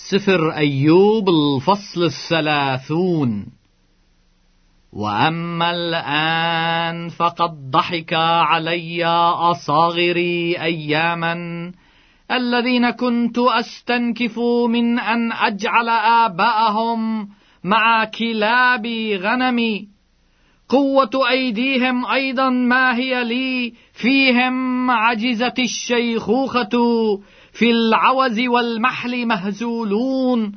سفر أيوب الفصل 30. وأما الآن فقد ضحك علي أصاغري أياما الذين كنت أستنكف من أن أجعل آباءهم مع كلاب غنمي. قوة أيديهم أيضا ما هي لي، فيهم عجزت الشيخوخة، في العوز والمحل مهزولون،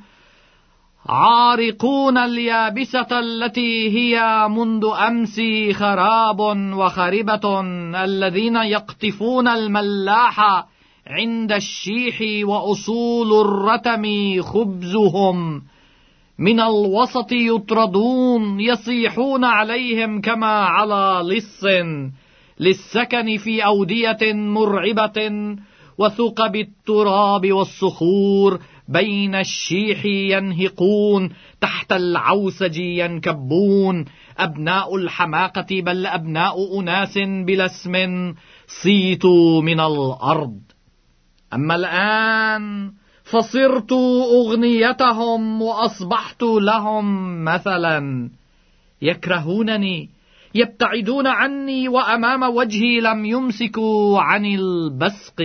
عارقون اليابسة التي هي منذ أمس خراب وخربة، الذين يقطفون الملاح عند الشيح، وأصول الرتم خبزهم، من الوسط يطردون، يصيحون عليهم كما على لص، للسكن في أودية مرعبة، وثقب التراب والصخور بين الشيح ينهقون، تحت العوسج ينكبون، أبناء الحماقة بل أبناء أناس بلا اسم صيتوا من الأرض. أما الآن فصرت أغنيتهم وأصبحت لهم مثلا، يكرهونني، يبتعدون عني، وأمام وجهي لم يمسكوا عن البصق،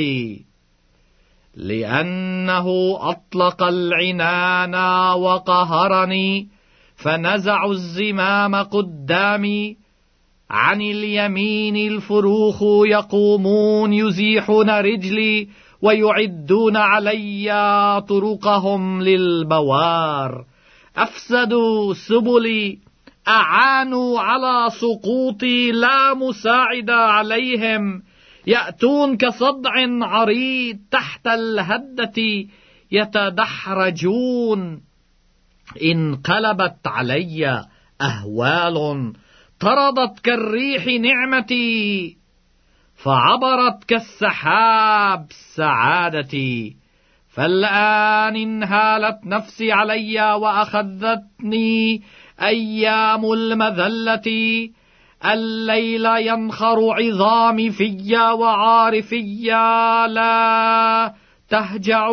لأنه أطلق العنان وقهرني، فنزعوا الزمام قدامي، عن اليمين الفروخ يقومون، يزيحون رجلي ويعدون علي طرقهم للبوار، أفسدوا سبلي، أعانوا على سقوطي، لا مساعد عليهم، يأتون كصدع عريض، تحت الهدة يتدحرجون، انقلبت علي أهوال، طردت كالريح نعمتي، فعبرت كالسحاب سعادتي. فالآن انهالت نفسي علي، وأخذتني أيام المذلة، الليل ينخر عظامي في، وعارفي لا تهجع،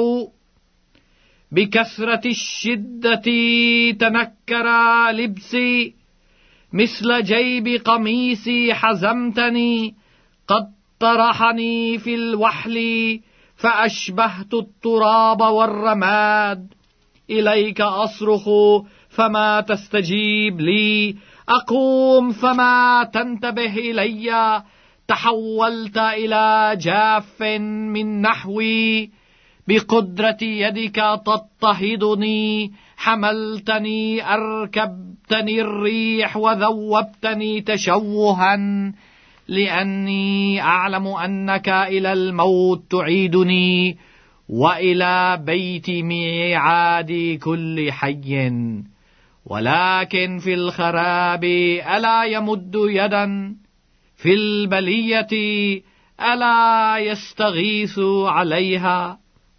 بكثرة الشدة تنكر لبسي، مثل جيب قميصي حزمتني، قد طرحني في الوحل، فأشبهت التراب والرماد. إليك أصرخ فما تستجيب لي، أقوم فما تنتبه إلي، تحولت إلى جاف من نحوي، بقدرة يدك تضطهدني، حملتني، أركبتني الريح، وذوبتني تشوها، لأني أعلم أنك إلى الموت تعيدني، وإلى بيت ميعاد كل حي. ولكن في الخراب ألا يمد يدا، في البلية ألا يستغيث عليها؟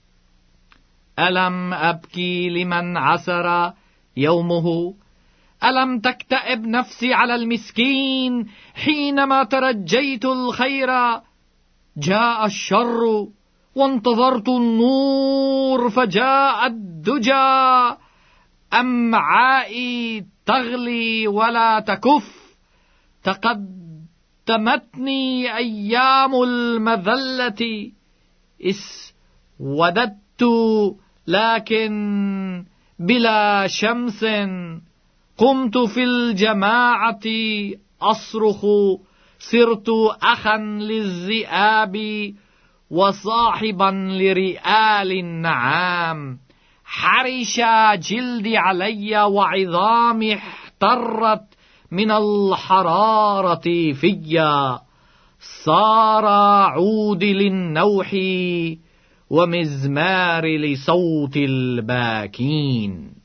ألم أبكي لمن عسر يومه؟ ألم تكتئب نفسي على المسكين حينما ترجيت الخير؟ جاء الشر وانتظرت النور، فجاء الدجى، أمعائي تغلي ولا تكف، تقدمتني أيام المذلة، اسوددت لكن بلا شمس، قمت في الجماعة أصرخ، صرت أخا للذئاب، وصاحبا لرئال النعام، حرش جلدي علي، وعظامي احترت من الحرارة في، صار عودي للنوح، ومزمار لصوت الباكين.